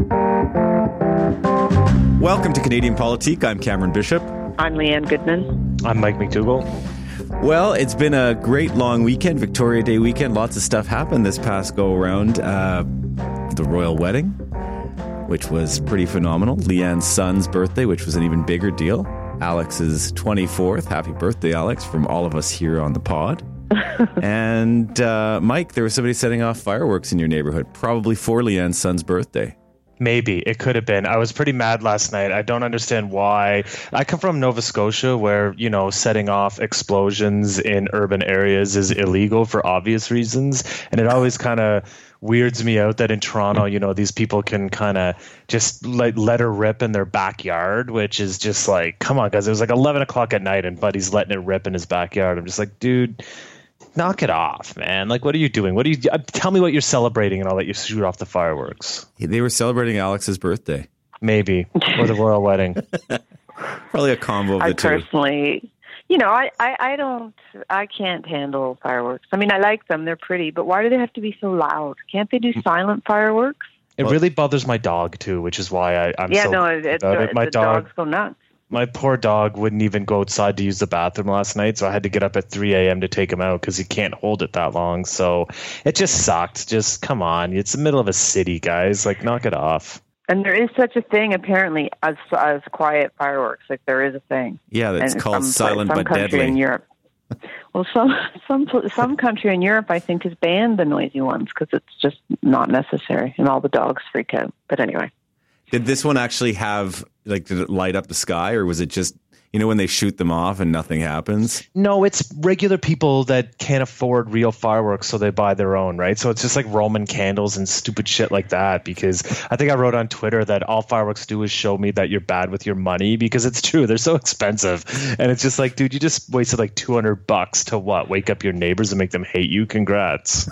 Welcome to Canadian Politique. I'm Cameron Bishop. I'm Leanne Goodman. I'm Mike McDougall. Well, it's been a great long weekend, Victoria Day weekend. Lots of stuff happened this past go-around. The royal wedding, which was pretty phenomenal. Leanne's son's birthday, which was an even bigger deal. Alex's 24th. Happy birthday, Alex, from all of us here on the pod. And Mike, there was somebody setting off fireworks in your neighborhood, probably for Leanne's son's birthday. Maybe. It could have been. I was pretty mad last night. I don't understand why. I come from Nova Scotia where, you know, setting off explosions in urban areas is illegal for obvious reasons. And it always kind of weirds me out that in Toronto, you know, these people can kind of just let her rip in their backyard, which is just like, come on, guys. It was like 11 o'clock at night and Buddy's letting it rip in his backyard. I'm just like, dude, knock it off, man. Like, what are you doing? Tell me what you're celebrating and I'll let you shoot off the fireworks. They were celebrating Alex's birthday. Maybe. Or the royal wedding. Probably a combo of the two. I personally, you know, I can't handle fireworks. I mean, I like them. They're pretty, but why do they have to be so loud? Can't they do silent fireworks? It really bothers my dog, too, which is why I'm so about it. My dogs go nuts. My poor dog wouldn't even go outside to use the bathroom last night, so I had to get up at 3 a.m. to take him out because he can't hold it that long. So it just sucked. Just come on. It's the middle of a city, guys. Like, knock it off. And there is such a thing, apparently, as quiet fireworks. Like, there is a thing. Yeah, that's called silent but deadly. In Europe. Well, some country in Europe, I think, has banned the noisy ones because it's just not necessary, and all the dogs freak out. But anyway. Did this one actually have, like, did it light up the sky, or was it just, you know, when they shoot them off and nothing happens? No, it's regular people that can't afford real fireworks, so they buy their own, right? So it's just like Roman candles and stupid shit like that, because I think I wrote on Twitter that all fireworks do is show me that you're bad with your money, because it's true. They're so expensive. And it's just like, dude, you just wasted like $200 to what? Wake up your neighbors and make them hate you? Congrats.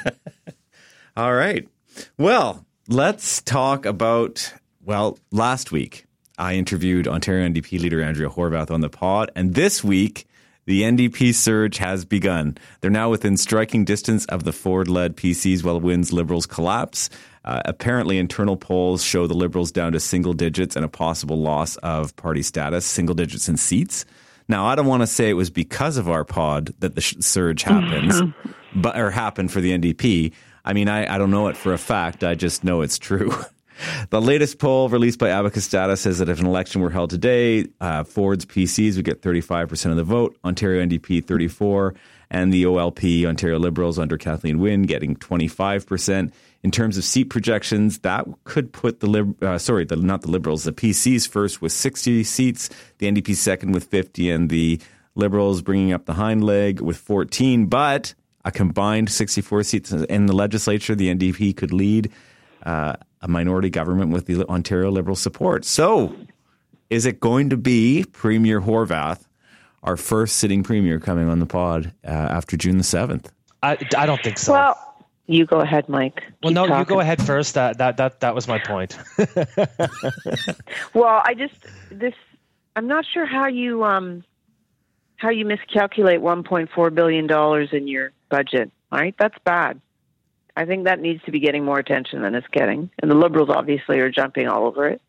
All right. Well, let's talk about... Well, last week, I interviewed Ontario NDP leader Andrea Horwath on the pod, and this week, the NDP surge has begun. They're now within striking distance of the Ford-led PCs while Wynne's Liberals collapse. Apparently, internal polls show the Liberals down to single digits and a possible loss of party status, single digits in seats. Now, I don't want to say it was because of our pod that the surge happens, happened for the NDP. I mean, I don't know it for a fact. I just know it's true. The latest poll released by Abacus Data says that if an election were held today, Ford's PCs would get 35% of the vote, Ontario NDP 34%, and the OLP, Ontario Liberals, under Kathleen Wynne, getting 25%. In terms of seat projections, that could put the PCs first with 60 seats, the NDP second with 50, and the Liberals bringing up the hind leg with 14. But a combined 64 seats in the legislature, the NDP could lead a minority government with the Ontario Liberal support. So, is it going to be Premier Horwath, our first sitting premier, coming on the pod after June the 7th? I don't think so. Well, you go ahead, Mike. Well, no, you go ahead first. That was my point. Well, I'm not sure how you miscalculate $1.4 billion in your budget. All right, that's bad. I think that needs to be getting more attention than it's getting. And the Liberals obviously are jumping all over it.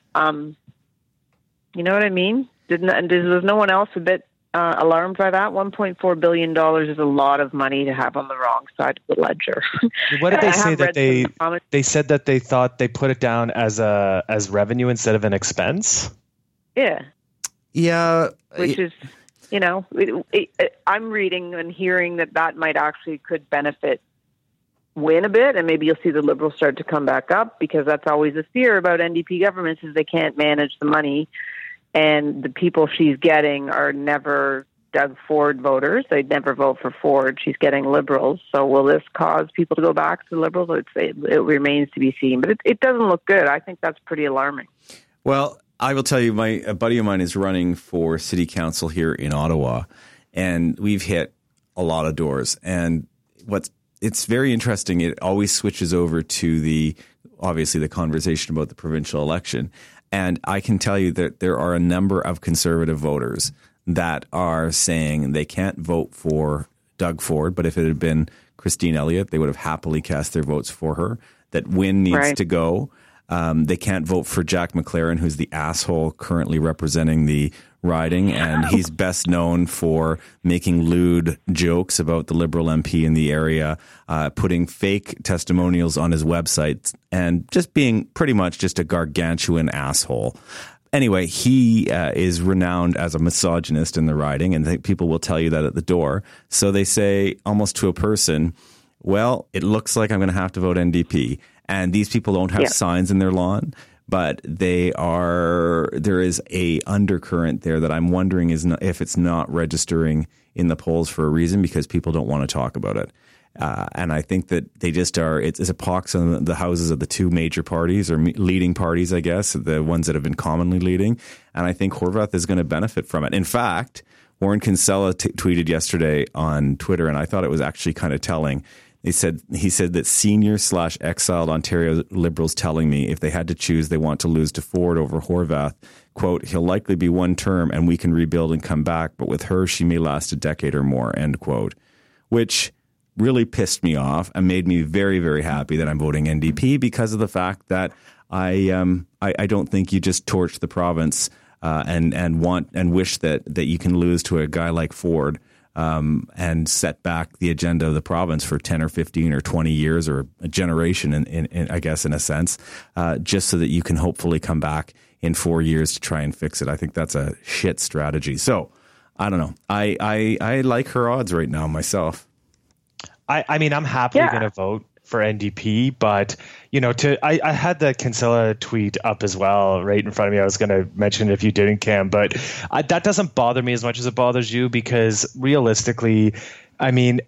You know what I mean? Was no one else a bit alarmed by that? $1.4 billion is a lot of money to have on the wrong side of the ledger. What did they say that they said that they thought they put it down as revenue instead of an expense? Yeah. Yeah. Which is, you know, I'm reading and hearing that might actually could benefit Wynne a bit, and maybe you'll see the Liberals start to come back up, because that's always a fear about NDP governments, is they can't manage the money, and the people she's getting are never Doug Ford voters. They'd never vote for Ford. She's getting Liberals. So will this cause people to go back to the Liberals? I'd say it remains to be seen, but it doesn't look good. I think that's pretty alarming. Well, I will tell you, a buddy of mine is running for city council here in Ottawa, and we've hit a lot of doors, and it's very interesting. It always switches over to obviously the conversation about the provincial election. And I can tell you that there are a number of conservative voters that are saying they can't vote for Doug Ford, but if it had been Christine Elliott, they would have happily cast their votes for her, that Wynne needs to go. They can't vote for Jack McLaren, who's the asshole currently representing the riding, and he's best known for making lewd jokes about the Liberal MP in the area, putting fake testimonials on his website, and just being pretty much just a gargantuan asshole. Anyway, he is renowned as a misogynist in the riding, and people will tell you that at the door. So they say almost to a person, well, it looks like I'm going to have to vote NDP. And these people don't have signs in their lawn, but there is a undercurrent there that I'm wondering if it's not registering in the polls for a reason, because people don't want to talk about it. And I think that they just are, it's a pox on the houses of the two major parties, or leading parties, I guess, the ones that have been commonly leading. And I think Horwath is going to benefit from it. In fact, Warren Kinsella tweeted yesterday on Twitter, and I thought it was actually kind of telling. He said that senior/exiled Ontario Liberals telling me if they had to choose, they want to lose to Ford over Horwath. Quote, he'll likely be one term and we can rebuild and come back, but with her, she may last a decade or more, end quote. Which really pissed me off and made me very, very happy that I'm voting NDP, because of the fact that I don't think you just torch the province and wish that you can lose to a guy like Ford. And set back the agenda of the province for 10 or 15 or 20 years, or a generation, in I guess, in a sense, just so that you can hopefully come back in 4 years to try and fix it. I think that's a shit strategy. So I don't know. I like her odds right now myself. I mean, I'm happily going to vote for NDP, but I had the Kinsella tweet up as well right in front of me. I was going to mention it if you didn't, Cam, but that doesn't bother me as much as it bothers you, because realistically, I mean,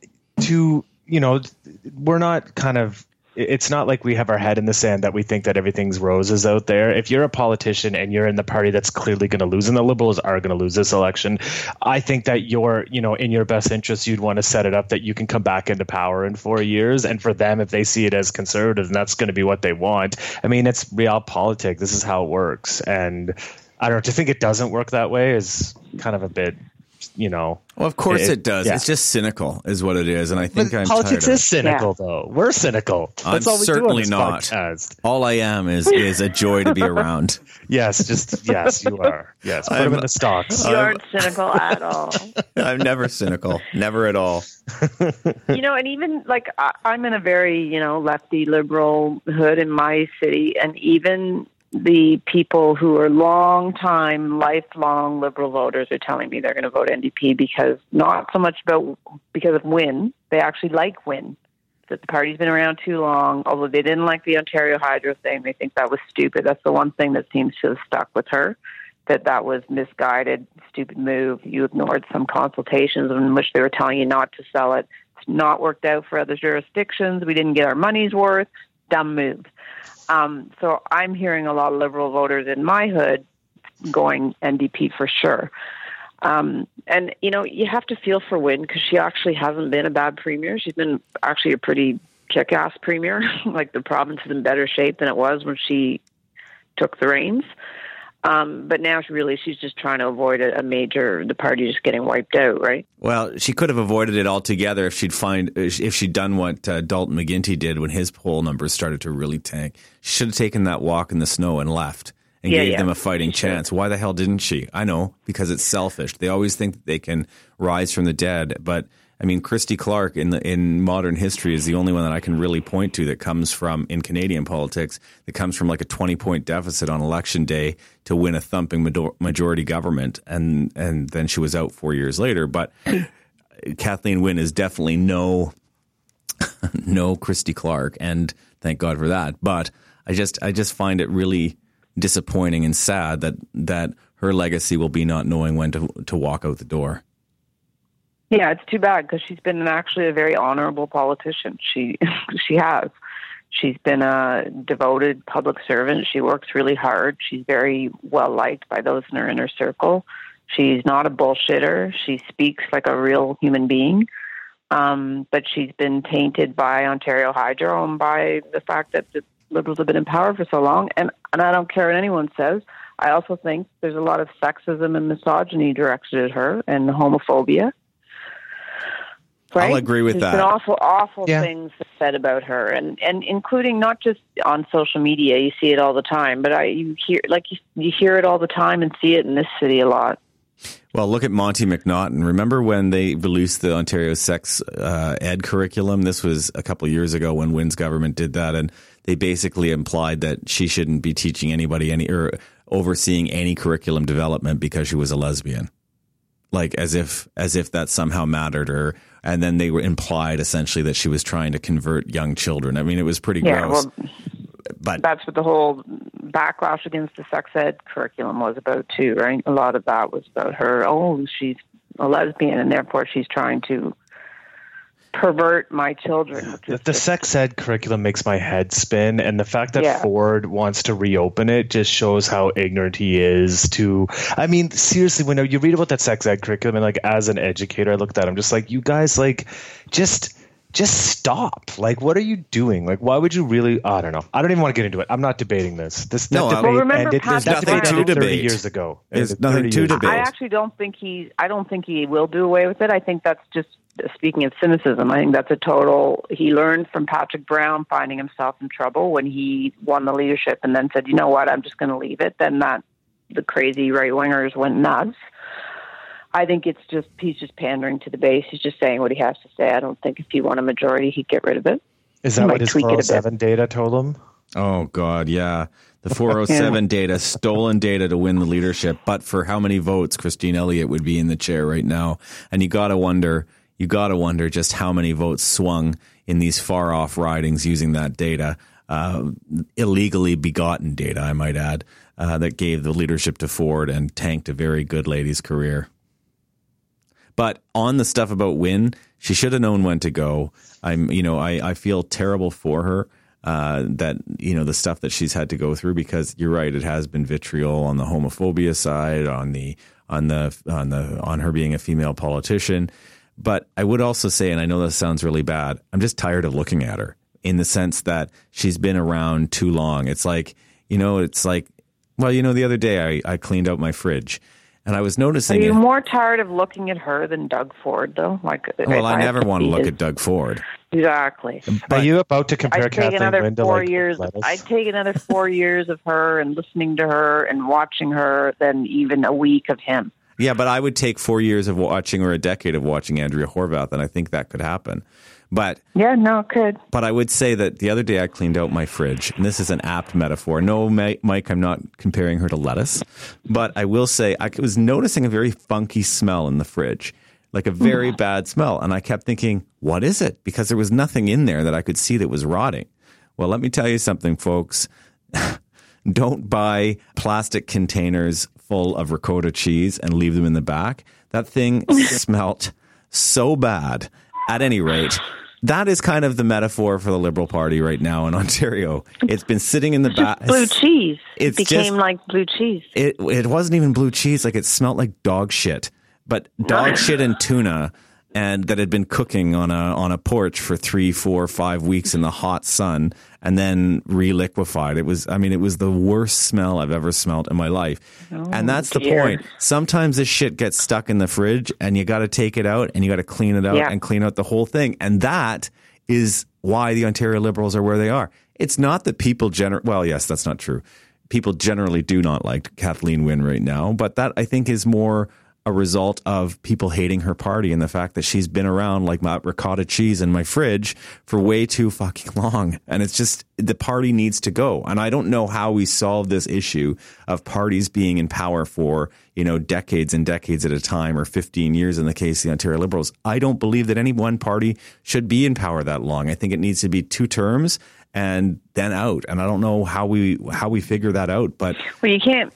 we're not kind of, it's not like we have our head in the sand that we think that everything's roses out there. If you're a politician and you're in the party that's clearly going to lose, and the Liberals are going to lose this election, I think that in your best interest, you'd want to set it up that you can come back into power in 4 years. And for them, if they see it as conservative, and that's going to be what they want. I mean, it's realpolitik. This is how it works. And I don't know, to think it doesn't work that way is kind of a bit, Well, of course it does. Yeah. It's just cynical is what it is. And I think politics is cynical, though. We're cynical. That's all we certainly do on this not. Podcast. All I am is a joy to be around. Yes, you are. Yes, put them in the stocks. You aren't cynical at all. I'm never cynical. Never at all. And even like I'm in a very, lefty liberal hood in my city, and even the people who are lifelong Liberal voters are telling me they're going to vote NDP, because not so much because of Wynne. They actually like Wynne. That the party's been around too long. Although they didn't like the Ontario Hydro thing, they think that was stupid. That's the one thing that seems to have stuck with her. That was misguided, stupid move. You ignored some consultations in which they were telling you not to sell it. It's not worked out for other jurisdictions. We didn't get our money's worth. Dumb move. So I'm hearing a lot of Liberal voters in my hood going NDP for sure. And, you have to feel for Wynne, because she actually hasn't been a bad premier. She's been actually a pretty kick-ass premier. Like, the province is in better shape than it was when she took the reins. But now she's just trying to avoid the party just getting wiped out, right? Well, she could have avoided it altogether if she'd done what Dalton McGuinty did when his poll numbers started to really tank. She should have taken that walk in the snow and left and gave them a fighting chance. Why the hell didn't she? I know, because it's selfish. They always think that they can rise from the dead, but I mean, Christy Clark in modern history is the only one that I can really point to that comes from, in Canadian politics, that comes from like a 20-point deficit on election day to win a thumping majority government, and then she was out 4 years later. But Kathleen Wynne is definitely no Christy Clark, and thank God for that. But I just find it really disappointing and sad that her legacy will be not knowing when to walk out the door. Yeah, it's too bad, because she's been actually a very honorable politician. She has. She's been a devoted public servant. She works really hard. She's very well liked by those in her inner circle. She's not a bullshitter. She speaks like a real human being. But she's been tainted by Ontario Hydro and by the fact that the Liberals have been in power for so long. And I don't care what anyone says. I also think there's a lot of sexism and misogyny directed at her, and homophobia. Right? I'll agree with There's that. been awful Yeah. things said about her, and including not just on social media. You see it all the time, but you hear it all the time and see it in this city a lot. Well, look at Monty McNaughton. Remember when they released the Ontario sex ed curriculum? This was a couple of years ago when Wynn's government did that, and they basically implied that she shouldn't be teaching anybody or overseeing any curriculum development because she was a lesbian. Like as if that somehow mattered, or and then they were implied essentially that she was trying to convert young children. I mean, it was pretty gross. Well, but that's what the whole backlash against the sex ed curriculum was about too, right? A lot of that was about her. Oh, she's a lesbian, and therefore she's trying to pervert my children. The sex ed curriculum makes my head spin, and the fact that Ford wants to reopen it just shows how ignorant he is to. I mean, seriously, when you read about that sex ed curriculum, and like as an educator, I looked at it, I'm just like, you guys, like, just stop. Like, what are you doing? Like, why would you really? I don't know. I don't even want to get into it. I'm not debating this. That debate ended. There's nothing to debate. 30 years ago. There's nothing to debate. I actually don't think I don't think he will do away with it. I think that's just speaking of cynicism. I think that's a total. He learned from Patrick Brown finding himself in trouble when he won the leadership, and then said, "You know what? I'm just going to leave it." Then the crazy right wingers went nuts. I think he's just pandering to the base. He's just saying what he has to say. I don't think if he won a majority, he'd get rid of it. Is that what his 407 data told him? Oh, God, yeah. The 407 data, stolen data to win the leadership. But for how many votes Christine Elliott would be in the chair right now? And you got to wonder just how many votes swung in these far-off ridings using that data, illegally begotten data, I might add, that gave the leadership to Ford and tanked a very good lady's career. But on the stuff about Wynn, she should have known when to go. I feel terrible for her that the stuff that she's had to go through, because you're right, it has been vitriol on the homophobia side, on her being a female politician. But I would also say, and I know this sounds really bad, I'm just tired of looking at her in the sense that she's been around too long. It's like, the other day I cleaned out my fridge. And I was noticing. Are you more tired of looking at her than Doug Ford, though? I never want to look at Doug Ford. Exactly. Are you about to compare Kathleen Wynne to I'd take another 4 years of her and listening to her and watching her than even a week of him. Yeah, but I would take 4 years of watching or a decade of watching Andrea Horwath, and I think that could happen. But yeah, no, it could. But I would say that the other day I cleaned out my fridge, and this is an apt metaphor. No, Mike, I'm not comparing her to lettuce, but I will say I was noticing a very funky smell in the fridge, like a very bad smell. And I kept thinking, what is it? Because there was nothing in there that I could see that was rotting. Well, let me tell you something, folks. Don't buy plastic containers full of ricotta cheese and leave them in the back. That thing smelt so bad. At any rate, that is kind of the metaphor for the Liberal Party right now in Ontario. It's been sitting in the back. Blue cheese. It became like blue cheese. It wasn't even blue cheese. Like, it smelled like dog shit, but dog shit and tuna, and that had been cooking on a porch for 3, 4, 5 weeks in the hot sun, and then reliquefied. It was the worst smell I've ever smelled in my life. And that's the point. Sometimes this shit gets stuck in the fridge, and you got to take it out, and you got to clean it out and clean out the whole thing. And that is why the Ontario Liberals are where they are. It's not that people well, yes, that's not true. People generally do not like Kathleen Wynne right now, but that, I think, is more a result of people hating her party and the fact that she's been around like my ricotta cheese in my fridge for way too fucking long. And it's just, the party needs to go. And I don't know how we solve this issue of parties being in power for, decades and decades at a time, or 15 years in the case of the Ontario Liberals. I don't believe that any one party should be in power that long. I think it needs to be 2 terms and then out. And I don't know how we figure that out, but. Well, you can't,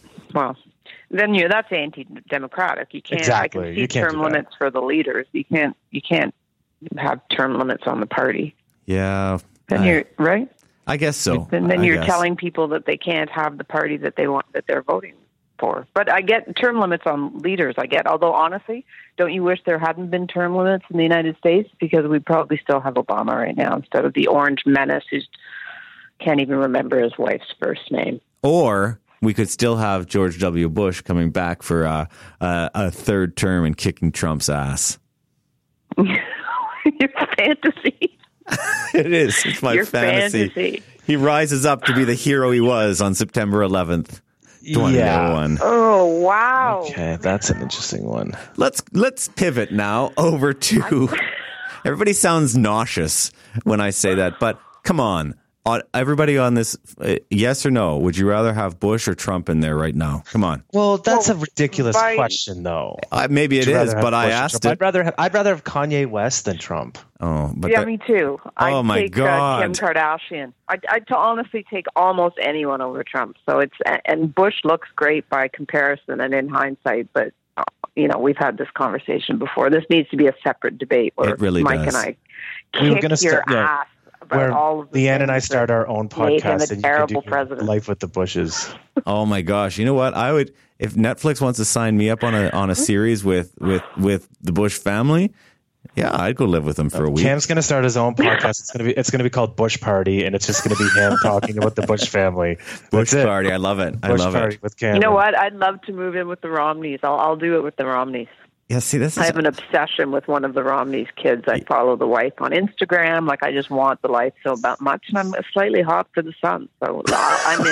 then that's anti-democratic. You can't. Exactly. I can see term limits for the leaders. You can't have term limits on the party. Yeah. Then you're right. I guess so. And then you're telling people that they can't have the party that they want, that they're voting for. But I get term limits on leaders. Although honestly, don't you wish there hadn't been term limits in the United States? Because we probably still have Obama right now instead of the orange menace who can't even remember his wife's first name. Or we could still have George W. Bush coming back for a third term and kicking Trump's ass. Your fantasy. It is. It's my Your fantasy. fantasy. He rises up to be the hero he was on September 11th, 2001. Oh, wow. Okay, that's an interesting one. Let's pivot now over to. Everybody sounds nauseous when I say that, but come on. Everybody on this, yes or no? Would you rather have Bush or Trump in there right now? Come on. Well, that's a ridiculous question, though. Maybe it is, but I asked it. I'd rather have Kanye West than Trump. Oh, but yeah, me too. I'd my take God. Kim Kardashian. I'd honestly take almost anyone over Trump. So and Bush looks great by comparison and in hindsight, but we've had this conversation before. This needs to be a separate debate where It really Mike does. and I We were kick gonna your start- yeah. ass about Where all of the Leanne and I things start that our own made him podcast, a and terrible you can do president. Life with the Bushes. Oh my gosh! You know what? I would if Netflix wants to sign me up on a series with the Bush family. Yeah, I'd go live with them for a week. Cam's going to start his own podcast. It's going to be called Bush Party, and it's just going to be him talking about the Bush family. Bush That's it. party. I love it. I Bush love Party it. with Cam. You know what? I'd love to move in with the Romneys. I'll do it with the Romneys. Yeah. See, this I is have an obsession with one of the Romneys' kids. I follow the wife on Instagram. Like, I just want the life so much, and I'm slightly hot for the son. So I'm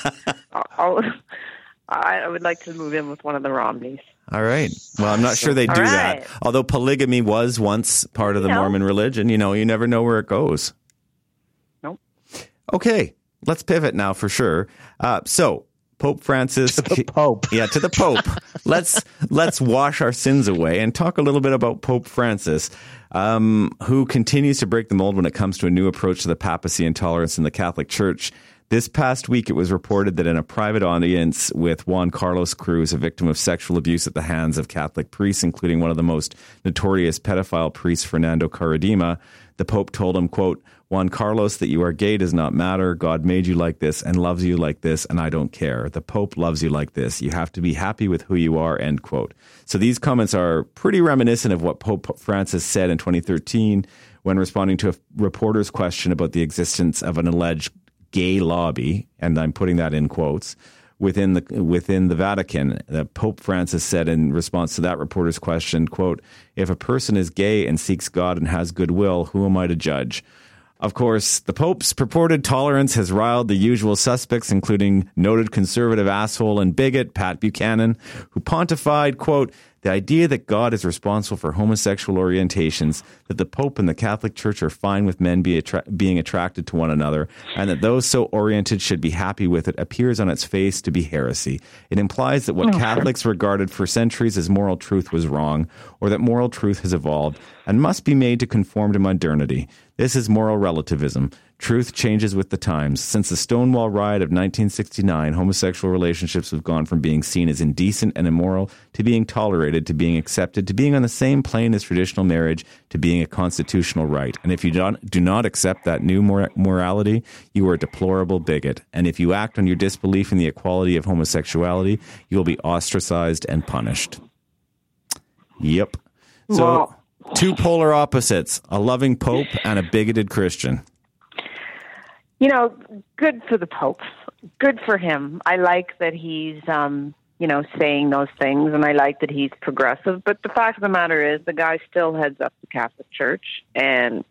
in. I would like to move in with one of the Romneys. all right. Well, I'm not sure they do All that. right. Although polygamy was once part of the Mormon religion, you never know where it goes. Nope. Okay, let's pivot now for sure. So Pope Francis, To the Pope. yeah, to the Pope. let's wash our sins away and talk a little bit about Pope Francis, who continues to break the mold when it comes to a new approach to the papacy and tolerance in the Catholic Church. This past week, it was reported that in a private audience with Juan Carlos Cruz, a victim of sexual abuse at the hands of Catholic priests, including one of the most notorious pedophile priests, Fernando Karadima, the Pope told him, quote, "Juan Carlos, that you are gay does not matter. God made you like this and loves you like this, and I don't care. The Pope loves you like this. You have to be happy with who you are," end quote. So these comments are pretty reminiscent of what Pope Francis said in 2013 when responding to a reporter's question about the existence of an alleged gay lobby, and I'm putting that in quotes, within the Vatican. Pope Francis said in response to that reporter's question, quote, "If a person is gay and seeks God and has goodwill, who am I to judge?" Of course, the Pope's purported tolerance has riled the usual suspects, including noted conservative asshole and bigot Pat Buchanan, who pontified, quote, "The idea that God is responsible for homosexual orientations, that the Pope and the Catholic Church are fine with men being attracted to one another, and that those so oriented should be happy with it, appears on its face to be heresy. It implies that what Catholics regarded for centuries as moral truth was wrong, or that moral truth has evolved and must be made to conform to modernity. This is moral relativism. Truth changes with the times. Since the Stonewall Riot of 1969, homosexual relationships have gone from being seen as indecent and immoral to being tolerated, to being accepted, to being on the same plane as traditional marriage, to being a constitutional right. And if you do not accept that new morality, you are a deplorable bigot. And if you act on your disbelief in the equality of homosexuality, you will be ostracized and punished." Yep. So, Wow. two polar opposites, a loving Pope and a bigoted Christian. Good for the Pope. Good for him. I like that he's, saying those things, and I like that he's progressive. But the fact of the matter is, the guy still heads up the Catholic Church, and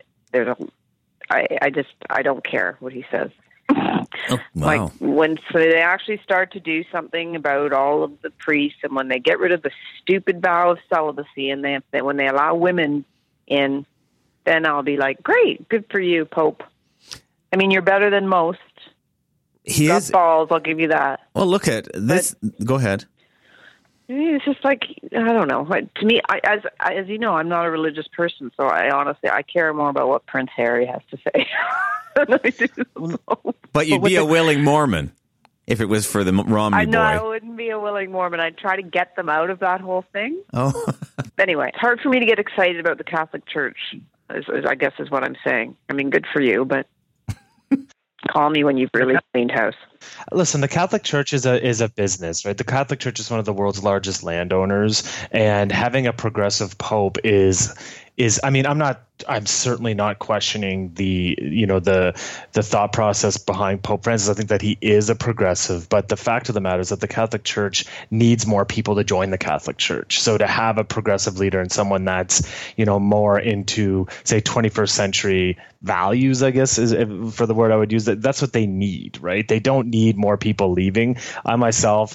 I don't care what he says. Oh, wow. Like when they actually start to do something about all of the priests, and when they get rid of the stupid vow of celibacy, and when they allow women in, then I'll be like, great, good for you, Pope. I mean, you're better than most. He Got is. balls, I'll give you that. Well, look at this. Go ahead. It's just like, I don't know. To me, as you know, I'm not a religious person, so I care more about what Prince Harry has to say than I do the Pope. But you'd be a willing Mormon if it was for the Romney I know boy. I wouldn't be a willing Mormon. I'd try to get them out of that whole thing. Oh, Anyway, it's hard for me to get excited about the Catholic Church, I guess is what I'm saying. I mean, good for you, but call me when you've really cleaned house. Listen, the Catholic Church is a business, right? The Catholic Church is one of the world's largest landowners, and having a progressive pope is I'm certainly not questioning the thought process behind Pope Francis. I think that he is a progressive, but the fact of the matter is that the Catholic Church needs more people to join the Catholic Church. So to have a progressive leader and someone that's, more into, say, 21st century values, I guess is for the word I would use, that's what they need, right? They don't need more people leaving. I myself,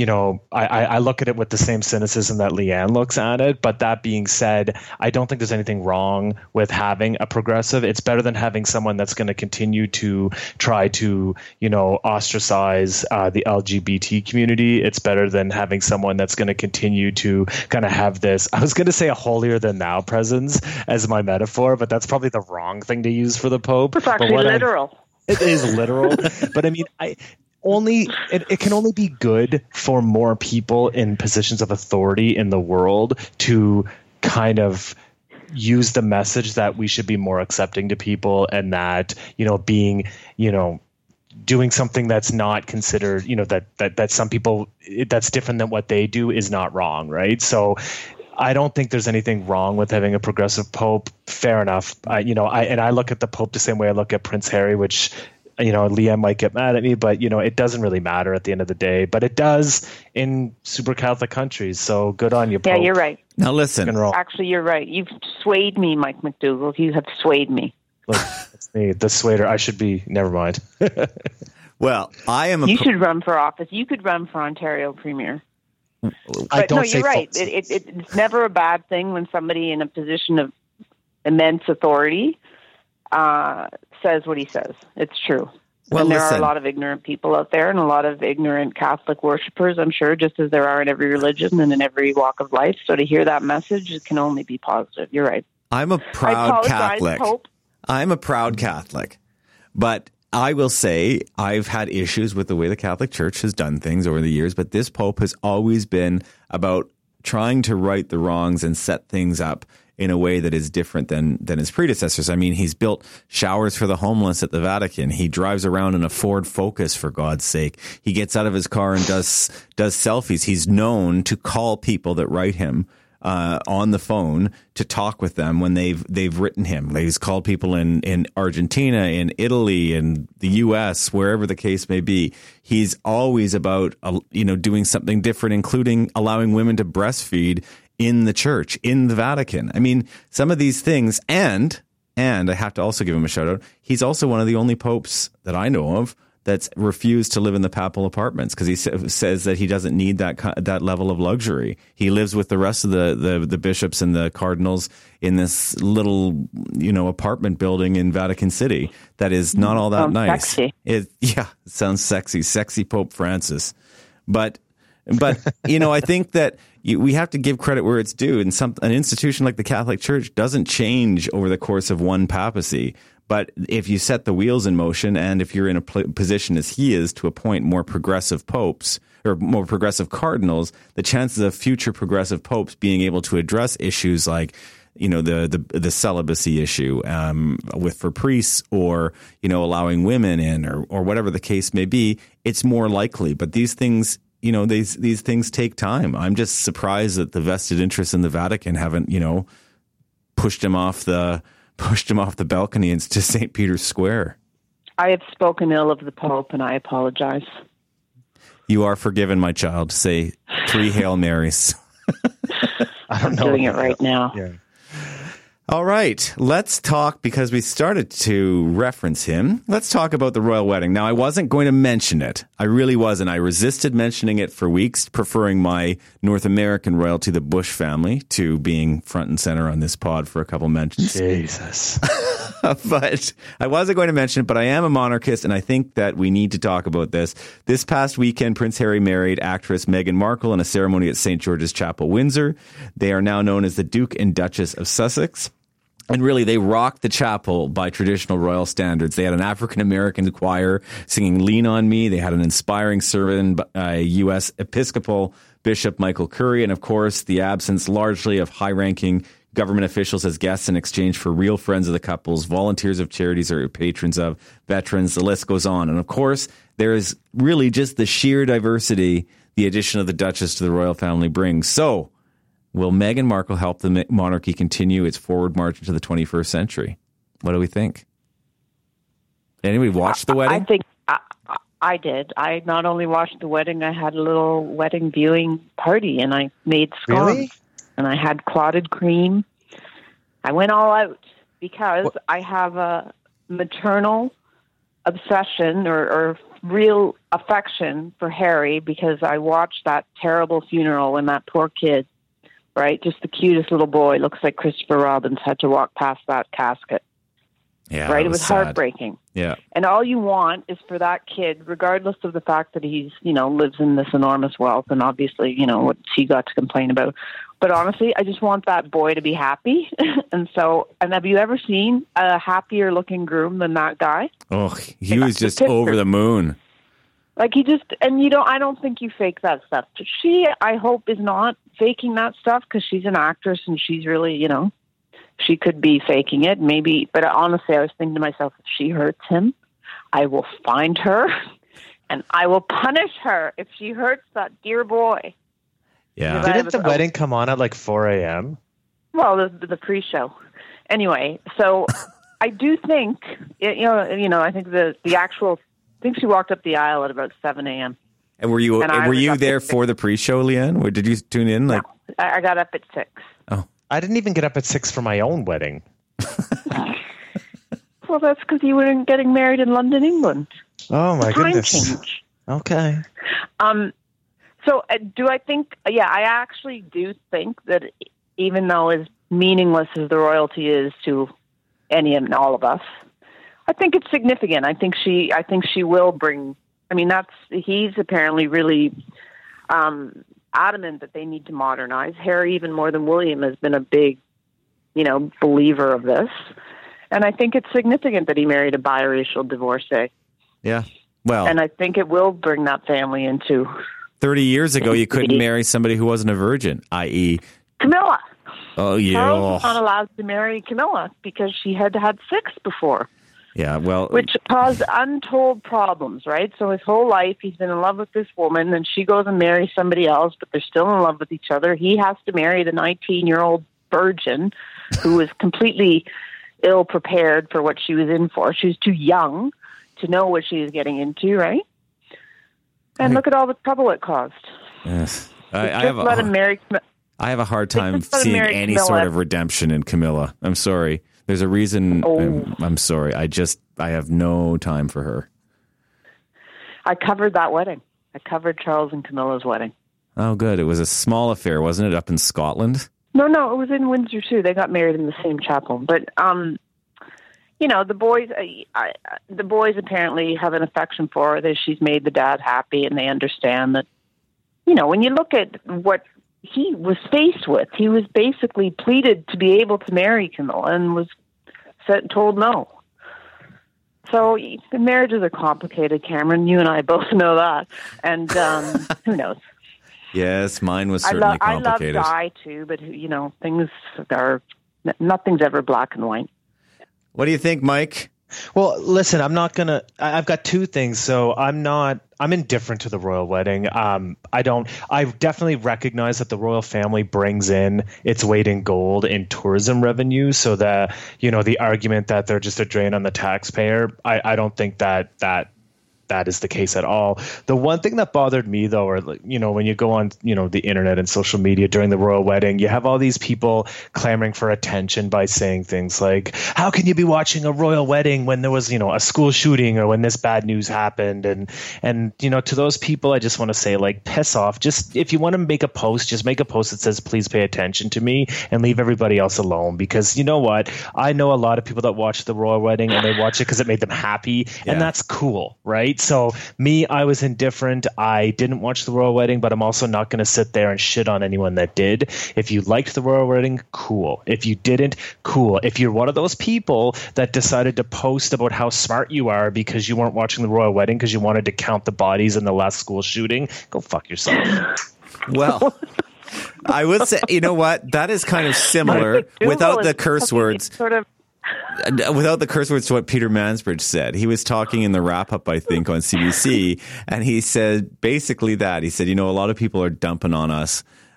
I look at it with the same cynicism that Leanne looks at it. But that being said, I don't think there's anything wrong with having a progressive. It's better than having someone that's going to continue to try to, ostracize the LGBT community. It's better than having someone that's going to continue to kind of have this, I was going to say a holier than thou presence as my metaphor, but that's probably the wrong thing to use for the Pope. It's actually literal. It is literal. But I mean, it can only be good for more people in positions of authority in the world to kind of use the message that we should be more accepting to people, and that, being, doing something that's not considered, that some people, that's different than what they do is not wrong, right? So I don't think there's anything wrong with having a progressive Pope. Fair enough. I look at the Pope the same way I look at Prince Harry, which, Leanne might get mad at me, but, it doesn't really matter at the end of the day. But it does in super Catholic countries. So good on you, Pope. Yeah, you're right. Now listen. Actually, you're right. You've swayed me, Mike McDougall. You have swayed me. Look, that's me, the swader. I should be. Never mind. Well, I am. You should run for office. You could run for Ontario Premier. But no, you're right. It's never a bad thing when somebody in a position of immense authority says what he says. It's true. Well, and there listen. are a lot of ignorant people out there and a lot of ignorant Catholic worshippers, I'm sure, just as there are in every religion and in every walk of life. So to hear that message, it can only be positive. You're right. I'm a proud Catholic. Pope. I'm a proud Catholic. But I will say I've had issues with the way the Catholic Church has done things over the years, but this Pope has always been about trying to right the wrongs and set things up in a way that is different than his predecessors. I mean, he's built showers for the homeless at the Vatican. He drives around in a Ford Focus, for God's sake. He gets out of his car and does selfies. He's known to call people that write him on the phone to talk with them when they've written him. He's called people in Argentina, in Italy, in the U.S., wherever the case may be. He's always about doing something different, including allowing women to breastfeed in the church, in the Vatican. I mean, some of these things, and I have to also give him a shout out. He's also one of the only popes that I know of that's refused to live in the papal apartments, because he says that he doesn't need that level of luxury. He lives with the rest of the bishops and the cardinals in this little apartment building in Vatican City that is not all that sounds nice. Sexy. It sounds sexy Pope Francis, but I think that we have to give credit where it's due, and an institution like the Catholic Church doesn't change over the course of one papacy. But if you set the wheels in motion, and if you're in a position as he is to appoint more progressive popes or more progressive cardinals, the chances of future progressive popes being able to address issues like the celibacy issue for priests, or allowing women in, or whatever the case may be, it's more likely. But these things, these things take time. I'm just surprised that the vested interests in the Vatican haven't pushed him off the balcony into St. Peter's Square. I have spoken ill of the Pope, and I apologize. You are forgiven, my child. Say 3 Hail Marys. I'm doing it right now. Yeah. All right, let's talk, because we started to reference him. Let's talk about the royal wedding. Now, I wasn't going to mention it. I really wasn't. I resisted mentioning it for weeks, preferring my North American royalty, the Bush family, to being front and center on this pod for a couple mentions. Jesus. But I wasn't going to mention it, but I am a monarchist, and I think that we need to talk about this. This past weekend, Prince Harry married actress Meghan Markle in a ceremony at St. George's Chapel, Windsor. They are now known as the Duke and Duchess of Sussex. And really, they rocked the chapel by traditional royal standards. They had an African-American choir singing Lean on Me. They had an inspiring sermon by U.S. Episcopal Bishop Michael Curry. And, of course, the absence largely of high-ranking government officials as guests in exchange for real friends of the couples, volunteers of charities or patrons of veterans. The list goes on. And, of course, there is really just the sheer diversity the addition of the Duchess to the royal family brings. So, Will Meghan Markle help the monarchy continue its forward march into the 21st century? What do we think? Anybody watch the wedding? I think I did. I not only watched the wedding, I had a little wedding viewing party, and I made scones. Really? And I had clotted cream. I went all out because I have a maternal obsession or real affection for Harry, because I watched that terrible funeral when that poor kid, right, just the cutest little boy, looks like Christopher Robin, had to walk past that casket. Yeah, right? It was sad. heartbreaking. Yeah. And all you want is for that kid, regardless of the fact that he's, lives in this enormous wealth, and obviously, what he got to complain about. But honestly, I just want that boy to be happy. and have you ever seen a happier looking groom than that guy? Oh, he was just over the moon. Like I don't think you fake that stuff. She, I hope, is not faking that stuff, because she's an actress and she's really, she could be faking it, maybe. But honestly, I was thinking to myself, if she hurts him, I will find her and I will punish her if she hurts that dear boy. Yeah. Didn't the wedding come on at like 4 a.m.? Well, the pre-show. Anyway, so I do think, I think I think she walked up the aisle at about 7 a.m. And were you there for the pre-show, Leanne? Or did you tune in? No, I got up at 6. Oh. I didn't even get up at 6 for my own wedding. Well, that's because you weren't getting married in London, England. Oh, my goodness. Time change. Okay. So do I think, I actually do think that even though as meaningless as the royalty is to any and all of us, I think it's significant. I think she will bring, he's apparently really adamant that they need to modernize. Harry, even more than William, has been a big, believer of this. And I think it's significant that he married a biracial divorcee. Yeah. Well, and I think it will bring that family into 30 years ago, you couldn't marry somebody who wasn't a virgin, i.e. Camilla. Oh, yeah. Charles was not allowed to marry Camilla because she had had 6 before. Yeah, well... Which caused untold problems, right? So his whole life, he's been in love with this woman, and she goes and marries somebody else, but they're still in love with each other. He has to marry the 19-year-old virgin who was completely ill-prepared for what she was in for. She was too young to know what she was getting into, right? And look at all the trouble it caused. Yes. I have a hard time seeing any sort of redemption in Camilla. I'm sorry. There's a reason. Oh. I'm sorry. I have no time for her. I covered that wedding. I covered Charles and Camilla's wedding. Oh, good. It was a small affair, wasn't it, up in Scotland? No, it was in Windsor too. They got married in the same chapel. But the boys apparently have an affection for her. That she's made the dad happy, and they understand that. When you look at what he was faced with, he was basically pleaded to be able to marry Camilla and was told no. So the marriages are complicated, Cameron. You and I both know that. And who knows? Yes, mine was certainly complicated. I love Di too, but nothing's ever black and white. What do you think, Mike? Well, listen, I've got 2 things. So I'm indifferent to the royal wedding. I definitely recognize that the royal family brings in its weight in gold in tourism revenue. So that, the argument that they're just a drain on the taxpayer, I don't think that is the case at all. The one thing that bothered me, though, or when you go on the internet and social media during the royal wedding, you have all these people clamoring for attention by saying things like, how can you be watching a royal wedding when there was a school shooting or when this bad news happened? And to those people, I just want to say, like, piss off. Just if you want to make a post, just make a post that says please pay attention to me and leave everybody else alone, because you know what, I know a lot of people that watch the royal wedding and they watch it because it made them happy, and that's cool, right? So me, I was indifferent. I didn't watch the royal wedding, but I'm also not going to sit there and shit on anyone that did. If you liked the royal wedding, cool. If you didn't, cool. If you're one of those people that decided to post about how smart you are because you weren't watching the royal wedding because you wanted to count the bodies in the last school shooting, go fuck yourself. Well, I would say, you know what? That is kind of similar without the curse words. Without the curse words to what Peter Mansbridge said. He was talking in the wrap-up, I think, on CBC, and he said basically that. He said, a lot of people are dumping on us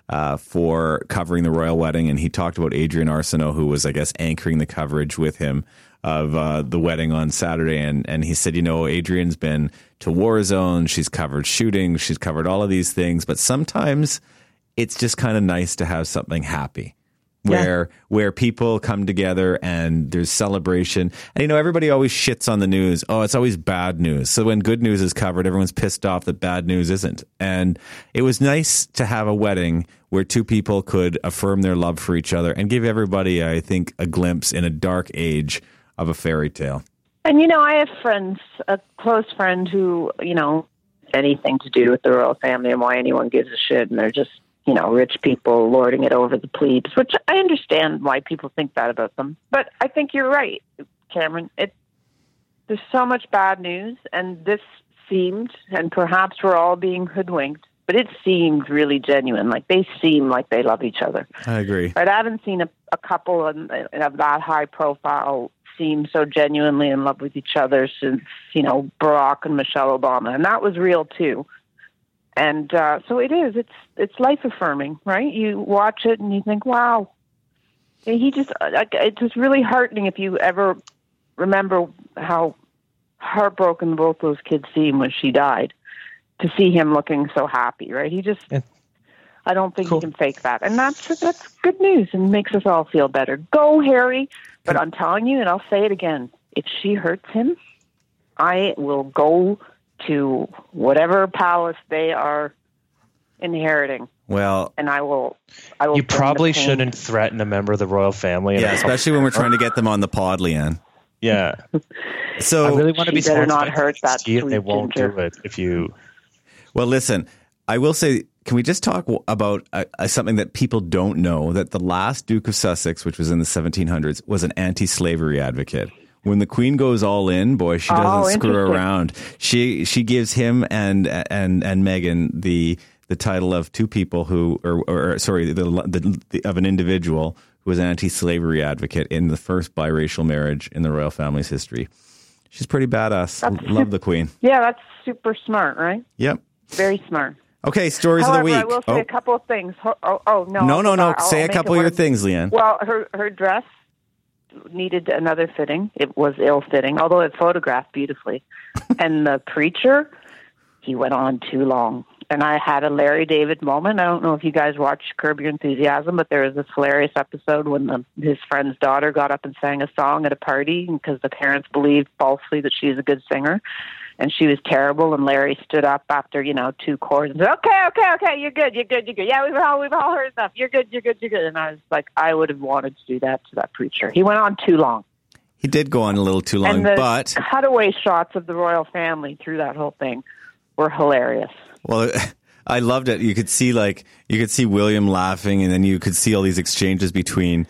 for covering the royal wedding, and he talked about Adrienne Arsenault, who was, I guess, anchoring the coverage with him of the wedding on Saturday. And he said, Adrienne's been to war zones, she's covered shootings, she's covered all of these things, but sometimes it's just kind of nice to have something happy. Where people come together and there's celebration. And, everybody always shits on the news. Oh, it's always bad news. So when good news is covered, everyone's pissed off that bad news isn't. And it was nice to have a wedding where two people could affirm their love for each other and give everybody, I think, a glimpse in a dark age of a fairy tale. And, I have friends, a close friend who, anything to do with the royal family and why anyone gives a shit. And they're just, rich people lording it over the plebes, which I understand why people think that about them. But I think you're right, Cameron. There's so much bad news, and this seemed, and perhaps we're all being hoodwinked, but it seemed really genuine. Like, they seem like they love each other. I agree. Right? I haven't seen a couple of that high profile seem so genuinely in love with each other since, Barack and Michelle Obama. And that was real, too. And so it is. It's life affirming, right? You watch it and you think, wow. It's just really heartening if you ever remember how heartbroken both those kids seemed when she died, to see him looking so happy, right? I don't think he can fake that. And that's good news and makes us all feel better. Go, Harry. But I'm telling you, and I'll say it again, if she hurts him, I will go to whatever palace they are inheriting. Well, and I will. You probably shouldn't threaten a member of the royal family. Yeah, especially when we're trying to get them on the pod, Leanne. Yeah. So I really want to be better not hurt that sweet and they won't ginger. do it if you. Well, listen, I will say, can we just talk about something that people don't know? That the last Duke of Sussex, which was in the 1700s, was an anti-slavery advocate. When the Queen goes all in, boy, she doesn't screw around. She gives him and Meghan the title of two people who, of an individual who was an anti-slavery advocate in the first biracial marriage in the royal family's history. She's pretty badass. Love the Queen. Yeah, that's super smart, right? Yep. Very smart. Okay, stories However, of the week. I will say a couple of things. No. No. Say a couple of your things, Leanne. Well, her dress needed another fitting. It was ill-fitting, although it photographed beautifully. And the preacher, he went on too long. And I had a Larry David moment. I don't know if you guys watched Curb Your Enthusiasm, but there was this hilarious episode when his friend's daughter got up and sang a song at a party because the parents believed falsely that she was a good singer. And she was terrible, and Larry stood up after, two chords and said, okay, you're good. Yeah, we've all heard enough. You're good. And I was like, I would have wanted to do that to that preacher. He went on too long. He did go on a little too long, and the but cutaway shots of the royal family through that whole thing were hilarious. Well, I loved it. You could see William laughing, and then you could see all these exchanges between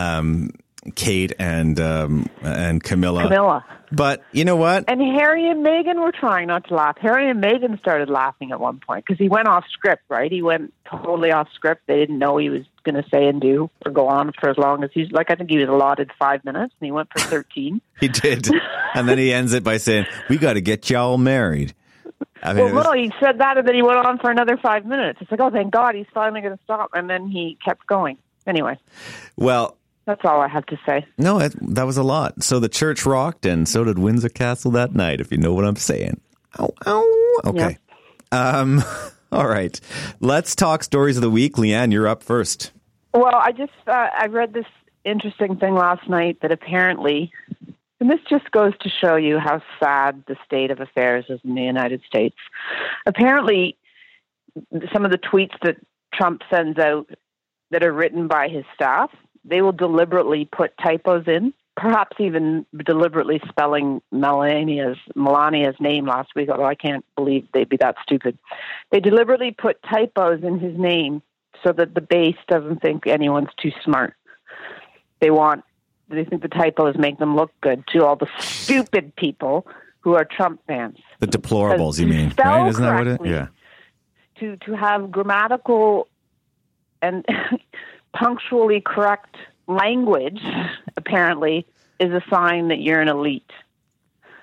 Kate and Camilla. But you know what? And Harry and Meghan were trying not to laugh. Harry and Meghan started laughing at one point because he went off script, right? He went totally off script. They didn't know he was going to say and do or go on for as long as he's like, I think he was allotted 5 minutes and he went for 13. He did. And then he ends it by saying, we got to get y'all married. I mean, he said that and then he went on for another 5 minutes. It's like, oh, thank God, he's finally going to stop. And then he kept going. Anyway. Well, that's all I have to say. No, that was a lot. So the church rocked, and so did Windsor Castle that night, if you know what I'm saying. Ow. Okay. Yeah. All right. Let's talk stories of the week. Leanne, you're up first. Well, I read this interesting thing last night that apparently, and this just goes to show you how sad the state of affairs is in the United States. Apparently, some of the tweets that Trump sends out that are written by his staff, they will deliberately put typos in, perhaps even deliberately spelling Melania's name last week, although I can't believe they'd be that stupid. They deliberately put typos in his name so that the base doesn't think anyone's too smart. They think the typos make them look good to all the stupid people who are Trump fans. The deplorables, you mean, right? Isn't that what it is? Yeah. To have grammatical and punctually correct language, apparently, is a sign that you're an elite.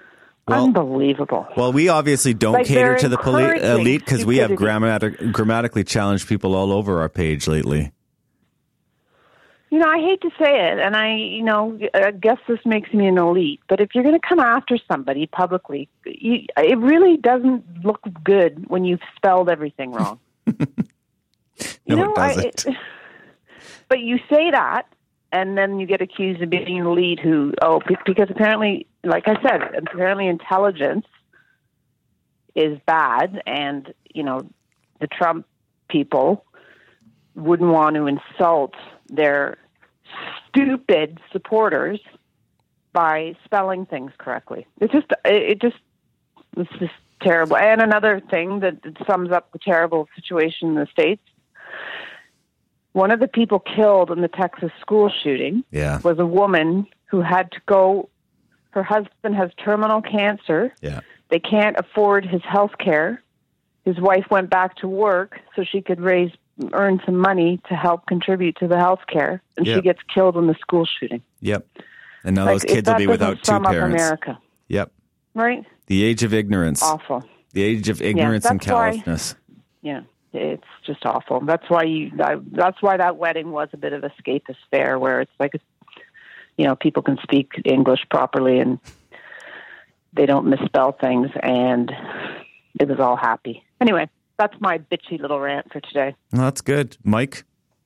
Unbelievable. Well, we obviously don't Like, cater they're to the encouraging elite because we have stupidity. grammatically challenged people all over our page lately. You know, I hate to say it, and I guess this makes me an elite, but if you're going to come after somebody publicly, it really doesn't look good when you've spelled everything wrong. No, it doesn't. But you say that, and then you get accused of being an elite because apparently, like I said, apparently intelligence is bad, and, the Trump people wouldn't want to insult their stupid supporters by spelling things correctly. It's just terrible. And another thing that sums up the terrible situation in the States, one of the people killed in the Texas school shooting was a woman who had to go, her husband has terminal cancer. Yeah. They can't afford his health care. His wife went back to work so she could earn some money to help contribute to the health care, and she gets killed in the school shooting. Yep. And now those kids will be without two parents. America. Yep. Right? The age of ignorance. Awful. The age of ignorance and callousness. It's just awful. That's why that wedding was a bit of a escapist fair, where it's like, people can speak English properly and they don't misspell things, and it was all happy. Anyway, that's my bitchy little rant for today. Well, that's good. Mike?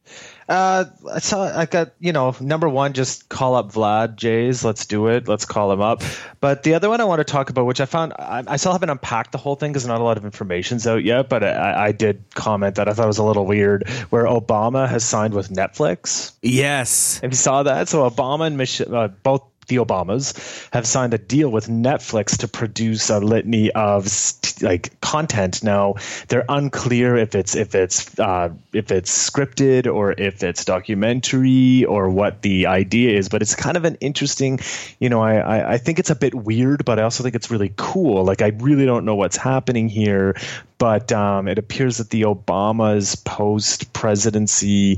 I got, number one, just call up Vlad Jays. Let's do it. Let's call him up. But the other one I want to talk about, which I found, I still haven't unpacked the whole thing because not a lot of information's out yet, but I did comment that I thought it was a little weird, where Obama has signed with Netflix. Yes. Have you saw that? So Obama and both the Obamas have signed a deal with Netflix to produce a litany of content. Now they're unclear if it's scripted or if it's documentary or what the idea is, but it's kind of an interesting, I think it's a bit weird, but I also think it's really cool. Like, I really don't know what's happening here, but it appears that the Obama's post-presidency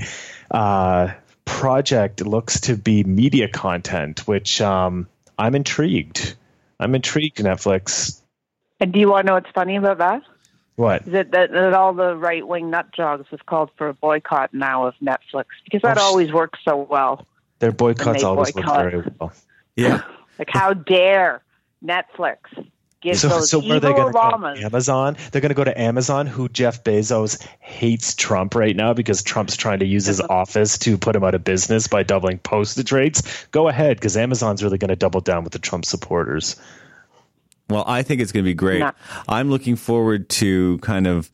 project looks to be media content, which I'm intrigued. Netflix. And do you want to know what's funny about that? What? Is it that all the right-wing nut jogs have called for a boycott now of Netflix? Because that always works so well. Their boycotts always work very well. Yeah. Like, how dare Netflix give those evil where are they going to Obamas? go? Amazon? They're going to go to Amazon, who Jeff Bezos hates Trump right now because Trump's trying to use his office to put him out of business by doubling postage rates. Go ahead, because Amazon's really going to double down with the Trump supporters. Well, I think it's going to be great. I'm looking forward to kind of,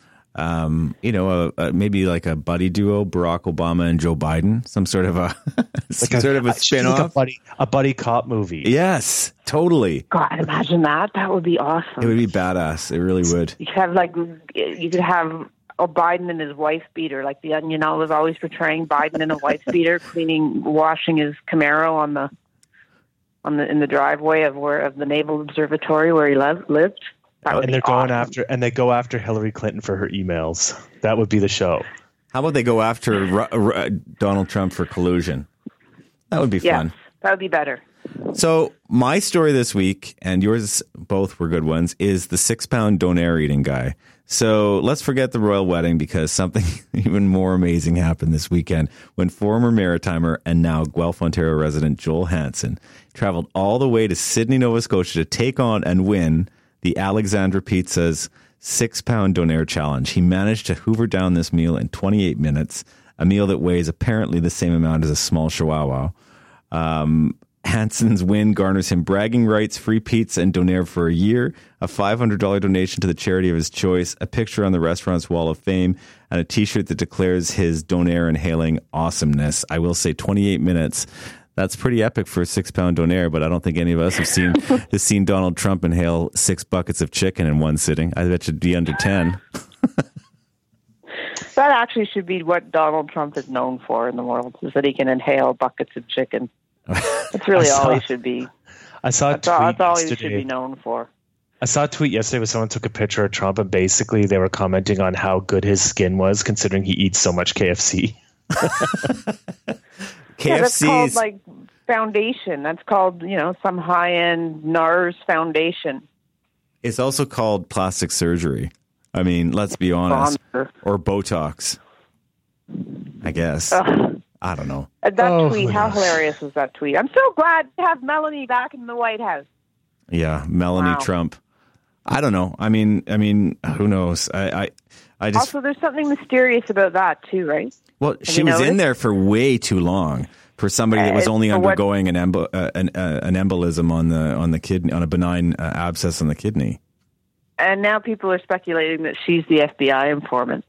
maybe like a buddy duo, Barack Obama and Joe Biden, some sort of a spin-off. Like a buddy cop movie. Yes, totally. God, imagine that. That would be awesome. It would be badass. It really would. You could have Biden and his wife beater, like the Onion was always portraying Biden in a wife beater, washing his Camaro in the driveway of the Naval Observatory where he lived. And they're going after, and they go after Hillary Clinton for her emails. That would be the show. How about they go after Donald Trump for collusion? That would be fun. That would be better. So my story this week, and yours both were good ones, is the 6-pound donair eating guy. So let's forget the royal wedding, because something even more amazing happened this weekend when former Maritimer and now Guelph, Ontario resident Joel Hansen traveled all the way to Sydney, Nova Scotia to take on and win the Alexandra Pizza's 6-pound donair challenge. He managed to hoover down this meal in 28 minutes, a meal that weighs apparently the same amount as a small chihuahua. Hansen's win garners him bragging rights, free pizza and donair for a year, a $500 donation to the charity of his choice, a picture on the restaurant's wall of fame, and a T-shirt that declares his donair inhaling awesomeness. I will say 28 minutes. That's pretty epic for a 6-pound donair, but I don't think any of us have seen Donald Trump inhale 6 buckets of chicken in one sitting. I bet you'd be under 10. That actually should be what Donald Trump is known for in the world, is that he can inhale buckets of chicken. That's really all he should be. That's all he should be known for. I saw a tweet yesterday where someone took a picture of Trump, and basically they were commenting on how good his skin was, considering he eats so much KFC. That's called foundation. That's called, some high-end NARS foundation. It's also called plastic surgery. I mean, let's be honest. Bronzer. Or Botox, I guess. Ugh. I don't know. That tweet, how hilarious was that tweet? I'm so glad to have Melanie back in the White House. Yeah, Melanie Wow. Trump. I don't know. I mean, who knows? I just. Also, there's something mysterious about that too, right? Well, Have she you was in noticed? there for way too long for somebody that was only for what- undergoing an embolism on the kidney, on a benign abscess on the kidney. And now people are speculating that she's the FBI informant.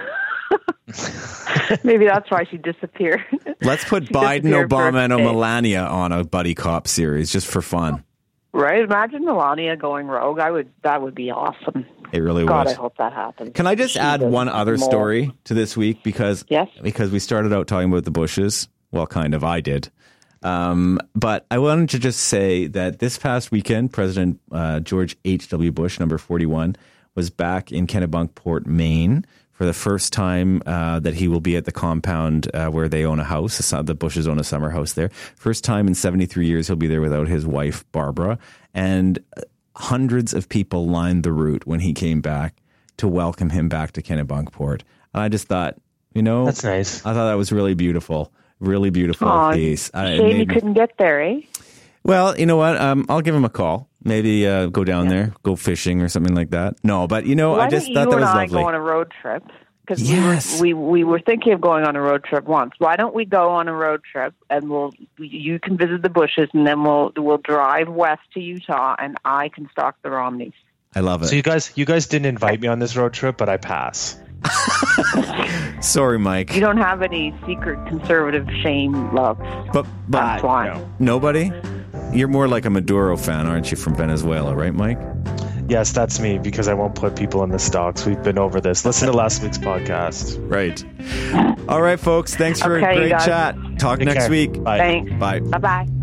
Maybe that's why she disappeared. Let's put She Biden, disappeared for a Obama, and day. Melania on a buddy cop series just for fun. Right? Imagine Melania going rogue. That would be awesome. It really God, would. I hope that happens. Can I just add Jesus, one other more. story to this week? Because we started out talking about the Bushes. Well, kind of, I did. But I wanted to just say that this past weekend, President George H.W. Bush, number 41, was back in Kennebunkport, Maine, for the first time that he will be at the compound where they own a house. The Bushes own a summer house there. First time in 73 years he'll be there without his wife, Barbara. And hundreds of people lined the route when he came back to welcome him back to Kennebunkport. And I just thought, That's nice. I thought that was really beautiful. Really beautiful Aw, piece. shame you couldn't get there, eh? Well, you know what? I'll give him a call. Maybe go down there, go fishing or something like that. No, but I just thought that was Why don't you and I lovely. go on a road trip? Because Yes. we were thinking of going on a road trip once. Why don't we go on a road trip and you can visit the Bushes and then we'll drive west to Utah and I can stalk the Romneys. I love it. So you guys didn't invite me on this road trip, but I pass. Sorry, Mike. You don't have any secret conservative shame love. But That's why. no. nobody? You're more like a Maduro fan, aren't you, from Venezuela, right, Mike? Yes, that's me, because I won't put people in the stocks. We've been over this. Listen to last week's podcast. Right. All right, folks. Thanks for Okay, a you great guys. chat. Talk Take next care. week. Bye. Thanks. Bye. Bye-bye.